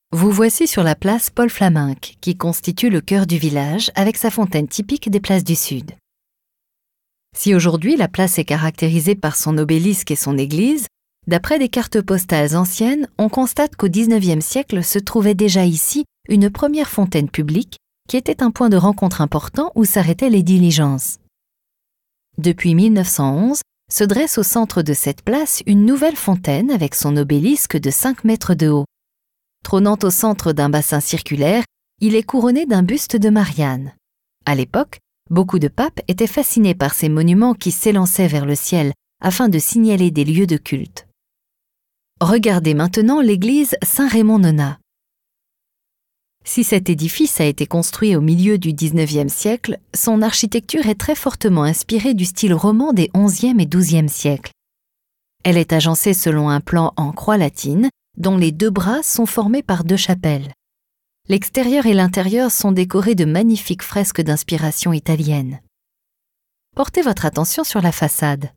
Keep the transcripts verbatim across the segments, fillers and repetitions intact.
Vous voici sur la place Paul-Flaminck, qui constitue le cœur du village avec sa fontaine typique des places du Sud. Si aujourd'hui la place est caractérisée par son obélisque et son église, d'après des cartes postales anciennes, on constate qu'au dix-neuvième siècle se trouvait déjà ici une première fontaine publique qui était un point de rencontre important où s'arrêtaient les diligences. Depuis mille neuf cent onze, se dresse au centre de cette place une nouvelle fontaine avec son obélisque de cinq mètres de haut. Trônant au centre d'un bassin circulaire, il est couronné d'un buste de Marianne. À l'époque, beaucoup de papes étaient fascinés par ces monuments qui s'élançaient vers le ciel afin de signaler des lieux de culte. Regardez maintenant l'église Saint-Raymond-Nonat. Si cet édifice a été construit au milieu du dix-neuvième siècle, son architecture est très fortement inspirée du style roman des onzième et douzième siècles. Elle est agencée selon un plan en croix latine, dont les deux bras sont formés par deux chapelles. L'extérieur et l'intérieur sont décorés de magnifiques fresques d'inspiration italienne. Portez votre attention sur la façade.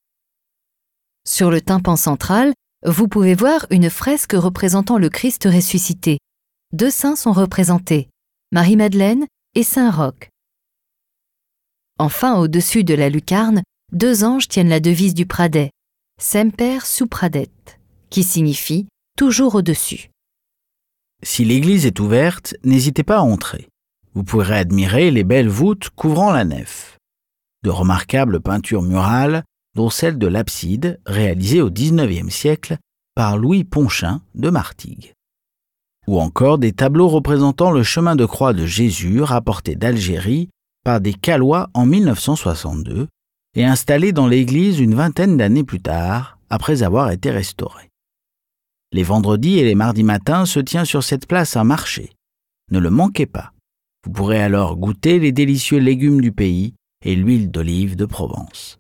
Sur le tympan central, vous pouvez voir une fresque représentant le Christ ressuscité. Deux saints sont représentés, Marie-Madeleine et Saint-Roch. Enfin, au-dessus de la lucarne, deux anges tiennent la devise du Pradet, Semper supradet, qui signifie « toujours au-dessus ». Si l'église est ouverte, n'hésitez pas à entrer. Vous pourrez admirer les belles voûtes couvrant la nef. De remarquables peintures murales, dont celle de l'abside, réalisée au dix-neuvième siècle par Louis Ponchin de Martigues. Ou encore des tableaux représentant le chemin de croix de Jésus rapporté d'Algérie par des Calois en mille neuf cent soixante-deux et installés dans l'église une vingtaine d'années plus tard, après avoir été restaurés. Les vendredis et les mardis matins se tient sur cette place un marché. Ne le manquez pas. Vous pourrez alors goûter les délicieux légumes du pays et l'huile d'olive de Provence.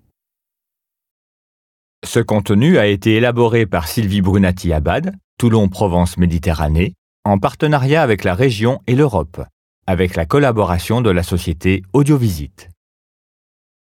Ce contenu a été élaboré par Sylvie Brunati-Abad, Toulon Provence Méditerranée, en partenariat avec la région et l'Europe, avec la collaboration de la société Audiovisite.